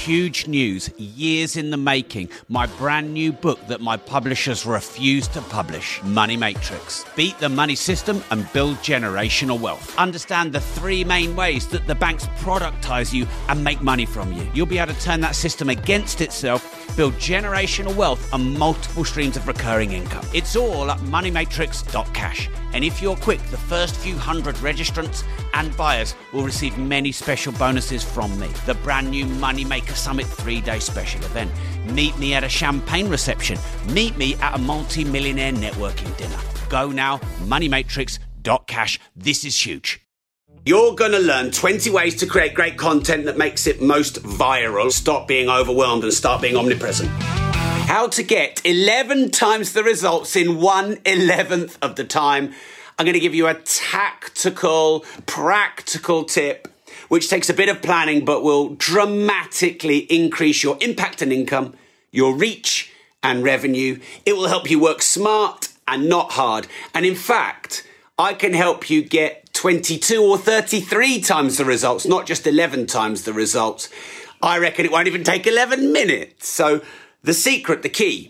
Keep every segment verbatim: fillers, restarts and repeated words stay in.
huge news, years in the making. My brand new book that my publishers refuse to publish, Money Matrix. Beat the money system and build generational wealth. Understand the three main ways that the banks productize you and make money from you. You'll be able to turn that system against itself, build generational wealth and multiple streams of recurring income. It's all at money matrix dot cash. And if you're quick, the first few hundred registrants and buyers will receive many special bonuses from me. The brand new Moneymaker Summit three-day special event. Meet me at a champagne reception. Meet me at a multi-millionaire networking dinner. Go now, money matrix dot cash. This is huge. You're going to learn twenty ways to create great content that makes it most viral. Stop being overwhelmed and start being omnipresent. How to get eleven times the results in one eleventh of the time. I'm going to give you a tactical, practical tip, which takes a bit of planning, but will dramatically increase your impact and income, your reach and revenue. It will help you work smart and not hard. And in fact, I can help you get twenty-two or thirty-three times the results, not just eleven times the results. I reckon it won't even take eleven minutes. So the secret, the key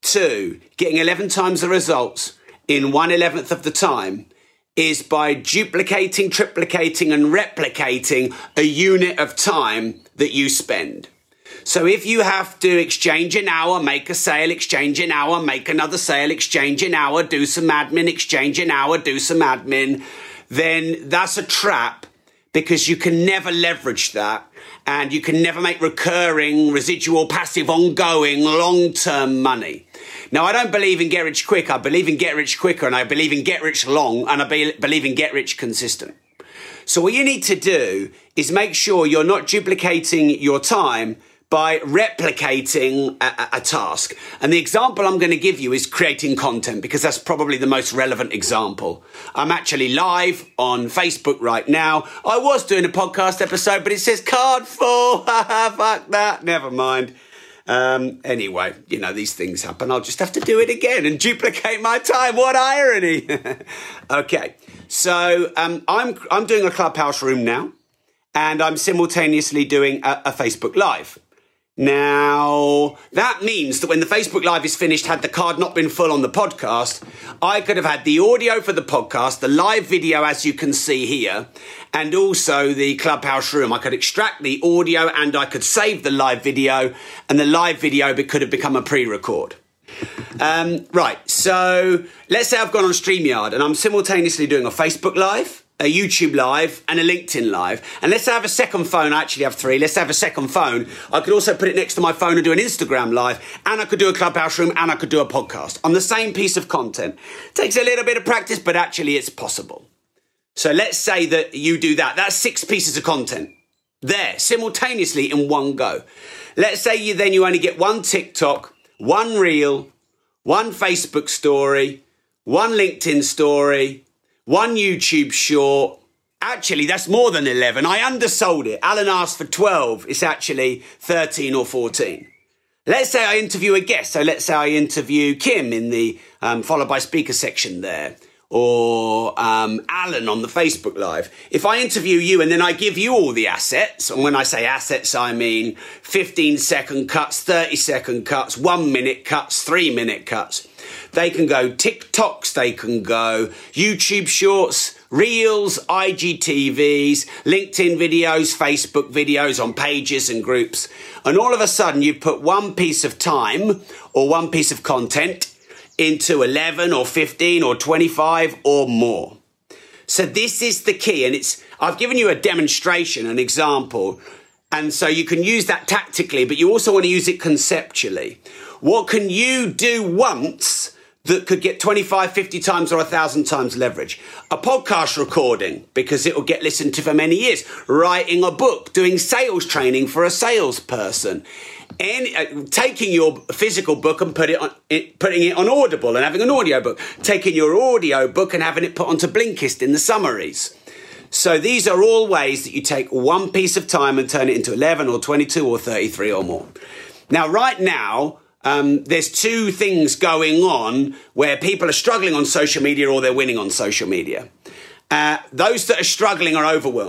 to getting eleven times the results in one eleventh of the time is by duplicating, triplicating and replicating a unit of time that you spend. So if you have to exchange an hour, make a sale, exchange an hour, make another sale, exchange an hour, do some admin, exchange an hour, do some admin, then that's a trap because you can never leverage that and you can never make recurring, residual, passive, ongoing, long-term money. Now, I don't believe in get rich quick. I believe in get rich quicker and I believe in get rich long and I be- believe in get rich consistent. So what you need to do is make sure you're not duplicating your time by replicating a, a task. And the example I'm going to give you is creating content because that's probably the most relevant example. I'm actually live on Facebook right now. I was doing a podcast episode, but it says card full. Fuck that. Never mind. Um, anyway, you know, these things happen. I'll just have to do it again and duplicate my time. What irony. Okay. So um, I'm, I'm doing a Clubhouse room now and I'm simultaneously doing a, a Facebook Live. Now, that means that when the Facebook Live is finished, had the card not been full on the podcast, I could have had the audio for the podcast, the live video, as you can see here, and also the Clubhouse room. I could extract the audio and I could save the live video, and the live video could have become a pre-record. Um, right, so let's say I've gone on StreamYard and I'm simultaneously doing a Facebook Live, a YouTube Live and a LinkedIn Live. And let's say I have a second phone. I actually have three. Let's have a second phone. I could also put it next to my phone and do an Instagram Live. And I could do a Clubhouse room and I could do a podcast on the same piece of content. Takes a little bit of practice, but actually it's possible. So let's say that you do that. That's six pieces of content there simultaneously in one go. Let's say you then you only get one TikTok, one Reel, one Facebook story, one LinkedIn story, one YouTube short. Actually, that's more than eleven. I undersold it. Alan asked for twelve. It's actually thirteen or fourteen. Let's say I interview a guest. So let's say I interview Kim in the um, followed by speaker section there. Or um, Alan on the Facebook Live. If I interview you and then I give you all the assets, and when I say assets, I mean fifteen second cuts, thirty second cuts, one minute cuts, three minute cuts. They can go TikToks, they can go YouTube Shorts, Reels, I G T Vs, LinkedIn videos, Facebook videos on pages and groups. And all of a sudden you put one piece of time or one piece of content into eleven or fifteen or twenty-five or more. So this is the key. And it's, I've given you a demonstration, an example. And so you can use that tactically, but you also want to use it conceptually. What can you do once that could get twenty-five, fifty times or one thousand times leverage? A podcast recording, because it will get listened to for many years. Writing a book, doing sales training for a salesperson. Any, uh, taking your physical book and put it on, it, putting it on Audible and having an audio book. Taking your audio book and having it put onto Blinkist in the summaries. So these are all ways that you take one piece of time and turn it into eleven or twenty-two or thirty-three or more. Now, right now, Um, there's two things going on where people are struggling on social media or they're winning on social media. Uh, those that are struggling are overwhelmed.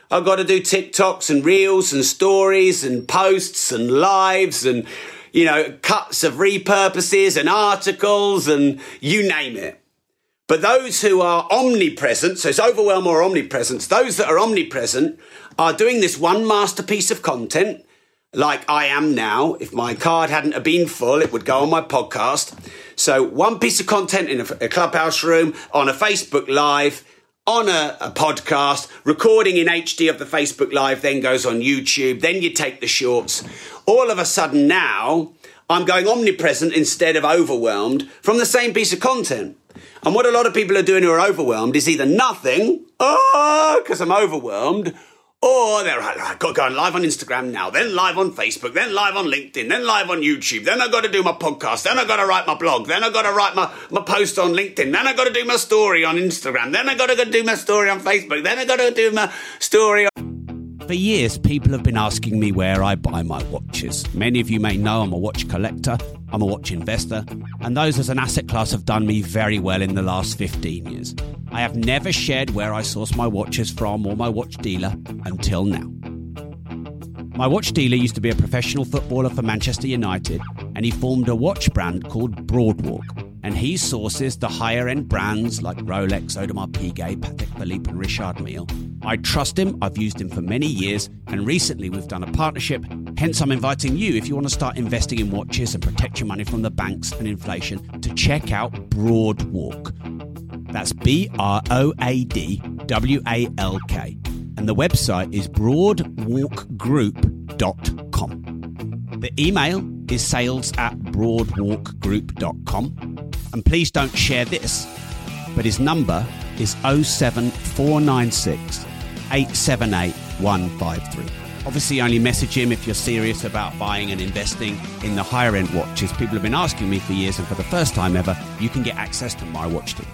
I've got to do TikToks and reels and stories and posts and lives and, you know, cuts of repurposes and articles and you name it. But those who are omnipresent, so it's overwhelm or omnipresence, those that are omnipresent are doing this one masterpiece of content, like I am now. If my card hadn't have been full, it would go on my podcast. So one piece of content in a, a Clubhouse room, on a Facebook Live, on a, a podcast, recording in H D of the Facebook Live, then goes on YouTube, then you take the shorts. All of a sudden now, I'm going omnipresent instead of overwhelmed from the same piece of content. And what a lot of people are doing who are overwhelmed is either nothing, oh, because I'm overwhelmed, or they're like, I've got to go live on Instagram now, then live on Facebook, then live on LinkedIn, then live on YouTube, then I've got to do my podcast, then I've got to write my blog, then I've got to write my, my post on LinkedIn, then I've got to do my story on Instagram, then I've got to go do my story on Facebook, then I've got to do my story on... For years, people have been asking me where I buy my watches. Many of you may know I'm a watch collector, I'm a watch investor, and those as an asset class have done me very well in the last fifteen years. I have never shared where I source my watches from or my watch dealer until now. My watch dealer used to be a professional footballer for Manchester United, and he formed a watch brand called Broadwalk. And he sources the higher-end brands like Rolex, Audemars Piguet, Patek Philippe and Richard Mille. I trust him, I've used him for many years, and recently we've done a partnership. Hence, I'm inviting you, if you want to start investing in watches and protect your money from the banks and inflation, to check out Broadwalk. That's B R O A D W A L K. And the website is broadwalk group dot com. The email is sales at broadwalk group dot com. And please don't share this, but his number is oh seven four nine six, eight seven eight, one five three. Obviously, only message him if you're serious about buying and investing in the higher-end watches. People have been asking me for years, and for the first time ever, you can get access to my watch deal.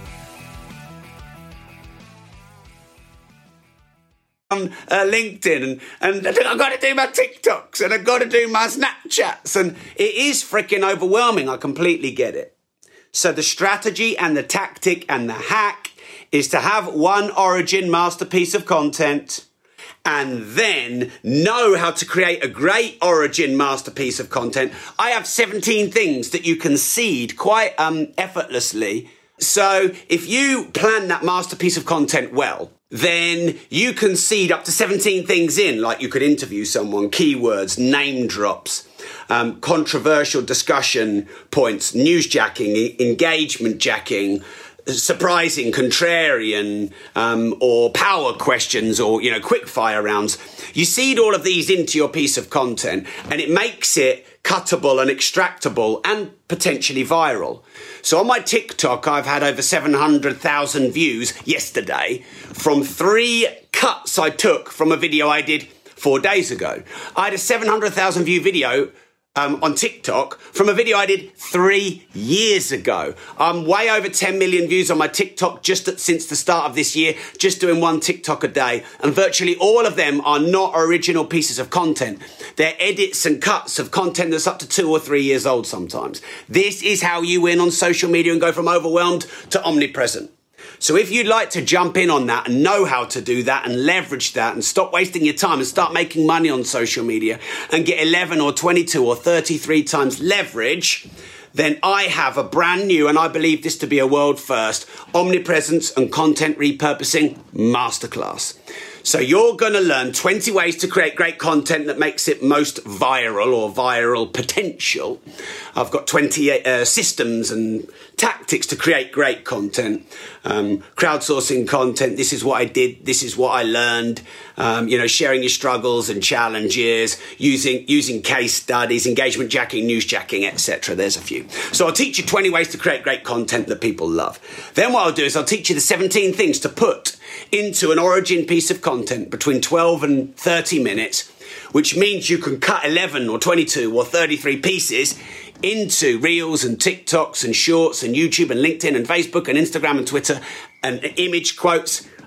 On uh, LinkedIn and, and I've got to do my TikToks and I've got to do my Snapchats, and it is freaking overwhelming. I completely get it. So the strategy and the tactic and the hack is to have one origin masterpiece of content and then know how to create a great origin masterpiece of content. I have seventeen things that you can seed quite um, effortlessly. So if you plan that masterpiece of content well, then you can seed up to seventeen things in, like you could interview someone, keywords, name drops, um, controversial discussion points, newsjacking, engagement jacking, surprising, contrarian, um, or power questions, or, you know, quick fire rounds. You seed all of these into your piece of content and it makes it cuttable and extractable and potentially viral. So on my TikTok, I've had over seven hundred thousand views yesterday from three cuts I took from a video I did four days ago. I had a seven hundred thousand view video Um, on TikTok from a video I did three years ago. I'm way over ten million views on my TikTok just at, since the start of this year, just doing one TikTok a day. And virtually all of them are not original pieces of content. They're edits and cuts of content that's up to two or three years old sometimes. This is how you win on social media and go from overwhelmed to omnipresent. So if you'd like to jump in on that and know how to do that and leverage that and stop wasting your time and start making money on social media and get eleven or twenty-two or thirty-three times leverage, then I have a brand new, and I believe this to be a world first, omnipresence and content repurposing masterclass. So you're going to learn twenty ways to create great content that makes it most viral or viral potential. I've got twenty uh, systems and tactics to create great content. Um, crowdsourcing content. This is what I did. This is what I learned. Um, you know, sharing your struggles and challenges, using using case studies, engagement jacking, news jacking, et cetera. There's a few. So I'll teach you twenty ways to create great content that people love. Then what I'll do is I'll teach you the seventeen things to put into an origin piece of content between twelve and thirty minutes, which means you can cut eleven or twenty-two or thirty-three pieces into reels and TikToks and shorts and YouTube and LinkedIn and Facebook and Instagram and Twitter and image quotes.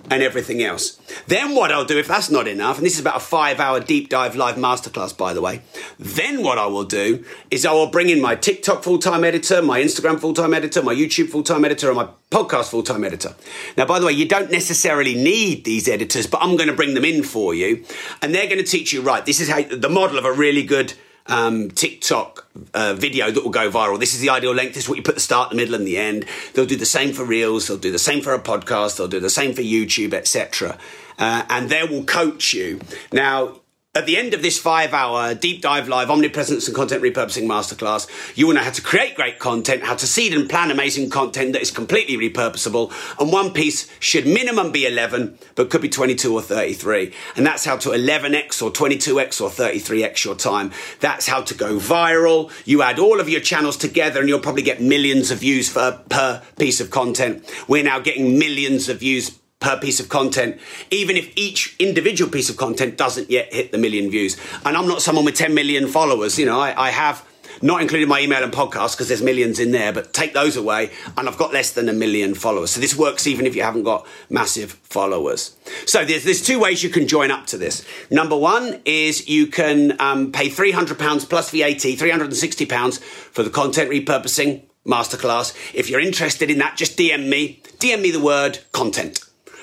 and everything else. Then what I'll do, if that's not enough, and this is about a five-hour deep dive live masterclass, by the way, then what I will do is I will bring in my TikTok full-time editor, my Instagram full-time editor, my YouTube full-time editor, and my podcast full-time editor. Now, by the way, you don't necessarily need these editors, but I'm going to bring them in for you, and they're going to teach you, right, this is how the model of a really good Um, TikTok uh, video that will go viral. This is the ideal length. This is what you put the start, the middle, and the end. They'll do the same for Reels. They'll do the same for a podcast. They'll do the same for YouTube, et cetera. Uh, and they will coach you. Now, at the end of this five-hour deep dive live omnipresence and content repurposing masterclass, you will know how to create great content, how to seed and plan amazing content that is completely repurposable. And one piece should minimum be eleven, but could be twenty-two or thirty-three. And that's how to eleven x or twenty-two x or thirty-three x your time. That's how to go viral. You add all of your channels together and you'll probably get millions of views for, per piece of content. We're now getting millions of views per piece of content, even if each individual piece of content doesn't yet hit the million views. And I'm not someone with ten million followers. You know, I, I have not included my email and podcast because there's millions in there, but take those away and I've got less than a million followers. So this works even if you haven't got massive followers. So there's, there's two ways you can join up to this. Number one is you can um, pay three hundred pounds plus V A T, three hundred sixty pounds for the content repurposing masterclass. If you're interested in that, just D M me. D M me the word content.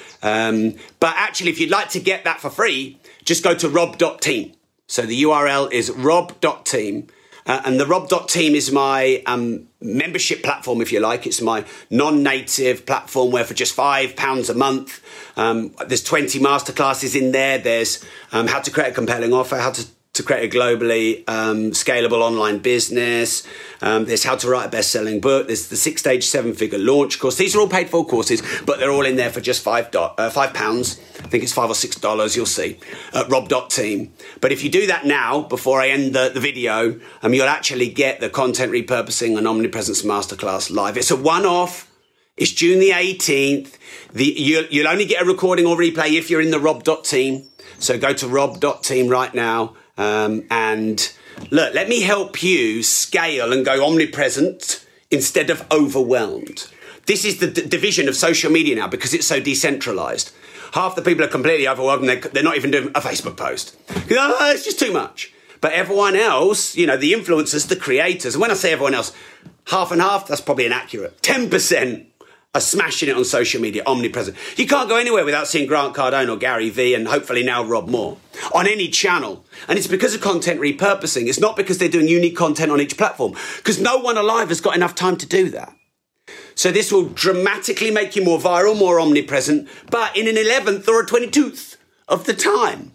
Um, but actually, if you'd like to get that for free, just go to rob dot team. So the U R L is rob dot team. Uh, and the rob dot team is my um, membership platform, if you like. It's my non-native platform where for just five pounds a month, um, there's twenty masterclasses in there. There's um, how to create a compelling offer, how to to create a globally um, scalable online business. Um, there's how to write a best-selling book. There's the six-stage, seven-figure launch course. These are all paid-for courses, but they're all in there for just five, do- uh, five pounds. I think it's five or six dollars, you'll see, at rob dot team. But if you do that now, before I end the, the video, um, you'll actually get the Content Repurposing and Omnipresence Masterclass live. It's a one-off. It's June the eighteenth. The, you'll, you'll only get a recording or replay if you're in the rob dot team. So go to rob dot team right now. Um, and look, let me help you scale and go omnipresent instead of overwhelmed. This is the d- division of social media now because it's so decentralized. Half the people are completely overwhelmed and they're, they're not even doing a Facebook post. Oh, it's just too much. But everyone else, you know, the influencers, the creators, and when I say everyone else, half and half, that's probably inaccurate. ten percent are smashing it on social media, omnipresent. You can't go anywhere without seeing Grant Cardone or Gary Vee and hopefully now Rob Moore on any channel. And it's because of content repurposing. It's not because they're doing unique content on each platform, because no one alive has got enough time to do that. So this will dramatically make you more viral, more omnipresent, but in an eleventh or a twenty-twoth of the time.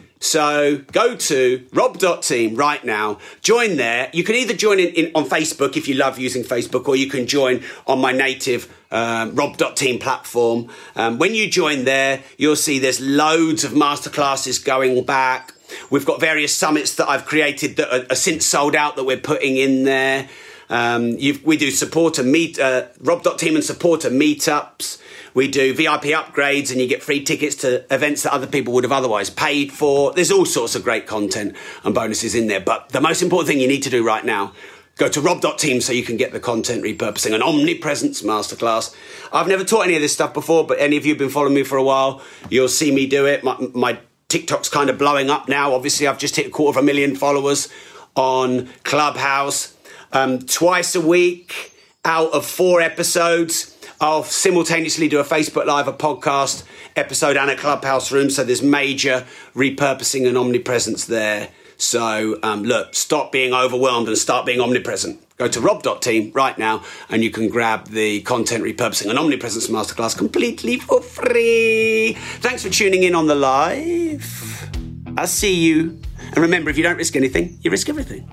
So go to rob dot team right now, join there. You can either join in, in on Facebook if you love using Facebook, or you can join on my native um, rob dot team platform. Um, when you join there, you'll see there's loads of masterclasses going back. We've got various summits that I've created that are, are since sold out that we're putting in there. Um, you've, we do supporter meet, uh, rob dot team and supporter meetups. We do V I P upgrades and you get free tickets to events that other people would have otherwise paid for. There's all sorts of great content and bonuses in there. But the most important thing you need to do right now, go to rob dot team so you can get the Content Repurposing and Omnipresence Masterclass. I've never taught any of this stuff before, but any of you who've been following me for a while, you'll see me do it. My, my TikTok's kind of blowing up now. Obviously, I've just hit a quarter of a million followers on Clubhouse. Um, twice a week out of four episodes, I'll simultaneously do a Facebook Live, a podcast episode and a Clubhouse room. So there's major repurposing and omnipresence there. So um, look, stop being overwhelmed and start being omnipresent. Go to rob dot team right now and you can grab the Content Repurposing and Omnipresence Masterclass completely for free. Thanks for tuning in on the live. I'll see you. And remember, if you don't risk anything, you risk everything.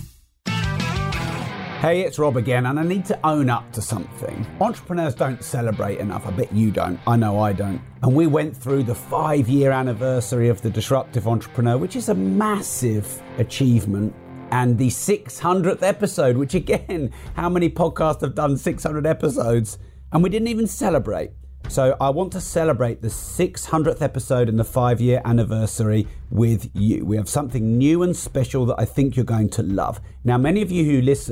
Hey, it's Rob again, and I need to own up to something. Entrepreneurs don't celebrate enough. I bet you don't. I know I don't. And we went through the five-year anniversary of The Disruptive Entrepreneur, which is a massive achievement, and the six hundredth episode, which again, how many podcasts have done six hundred episodes? And we didn't even celebrate. So I want to celebrate the six hundredth episode and the five-year anniversary with you. We have something new and special that I think you're going to love. Now, many of you who listen,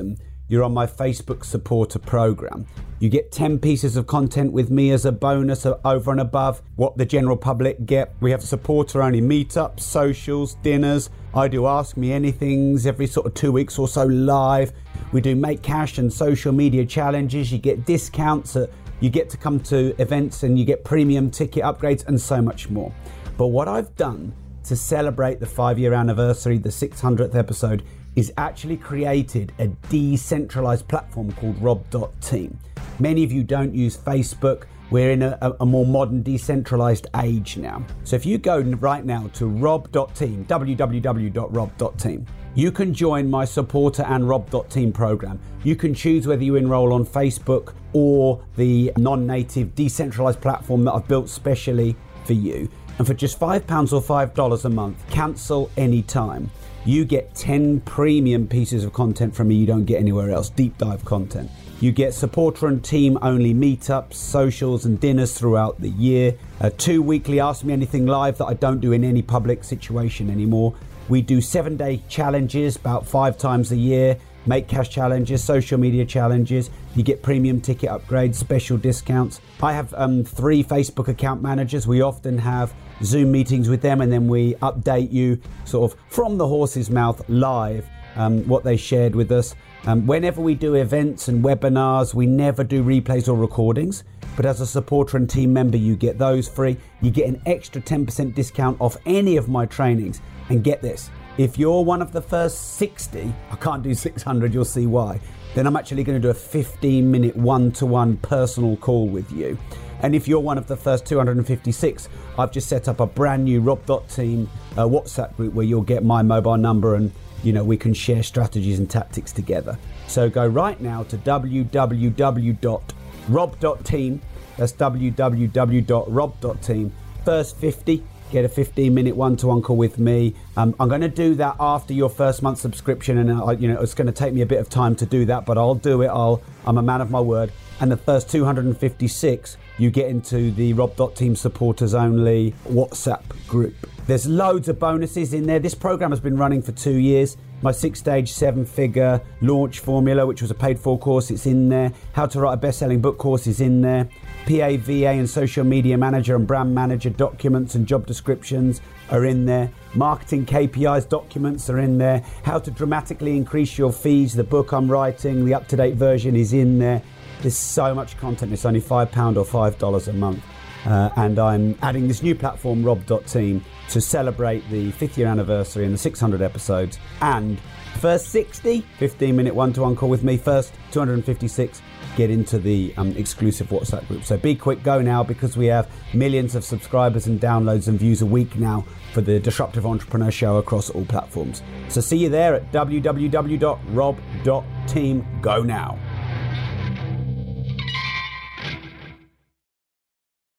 you're on my Facebook supporter program. You get ten pieces of content with me as a bonus over and above what the general public get. We have supporter-only meetups, socials, dinners. I do Ask Me Anythings every sort of two weeks or so live. We do Make Cash and social media challenges. You get discounts. At, you get to come to events and you get premium ticket upgrades and so much more. But what I've done to celebrate the five-year anniversary, the six hundredth episode, is actually created a decentralized platform called rob dot team. Many of you don't use Facebook. We're in a, a more modern decentralized age now. So if you go right now to rob dot team, w w w dot rob dot team, you can join my supporter and rob dot team program. You can choose whether you enroll on Facebook or the non-native decentralized platform that I've built specially for you. And for just five pounds or five dollars a month, cancel anytime. You get ten premium pieces of content from me you don't get anywhere else, deep dive content. You get supporter and team only meetups, socials and dinners throughout the year. Uh, two weekly Ask Me Anything live that I don't do in any public situation anymore. We do seven day challenges about five times a year. Make Cash challenges, social media challenges. You get premium ticket upgrades, special discounts. I have um, three Facebook account managers. We often have Zoom meetings with them and then we update you sort of from the horse's mouth live um, what they shared with us. Um, whenever we do events and webinars, we never do replays or recordings. But as a supporter and team member, you get those free. You get an extra ten percent discount off any of my trainings. And get this, if you're one of the first sixty, I can't do six hundred, you'll see why, then I'm actually going to do a fifteen minute one-to-one personal call with you. And if you're one of the first two hundred fifty-six, I've just set up a brand new rob dot team uh, WhatsApp group where you'll get my mobile number and, you know, we can share strategies and tactics together. So go right now to w w w dot rob dot team. That's w w w dot rob dot team. First fifty. Get a fifteen minute one-to-one call with me. Um, I'm going to do that after your first month subscription, and I, you know it's going to take me a bit of time to do that, but I'll do it. I'll, I'm a man of my word. And the first two hundred fifty-six, you get into the rob dot team supporters only WhatsApp group. There's loads of bonuses in there. This program has been running for two years. My six-stage, seven-figure launch formula, which was a paid-for course, it's in there. How to write a best-selling book course is in there. P A, V A and social media manager and brand manager documents and job descriptions are in there. Marketing K P Is documents are in there. How to dramatically increase your fees, the book I'm writing, the up-to-date version is in there. There's so much content. It's only five pounds or five dollars a month. Uh, and I'm adding this new platform, rob dot team, to celebrate the fifth year anniversary and the six hundred episodes. And first sixty, fifteen minute one-to-one call with me. First two hundred fifty-six, get into the um, exclusive WhatsApp group. So be quick, go now, because we have millions of subscribers and downloads and views a week now for the Disruptive Entrepreneur Show across all platforms. So see you there at w w w dot rob dot team. Go now.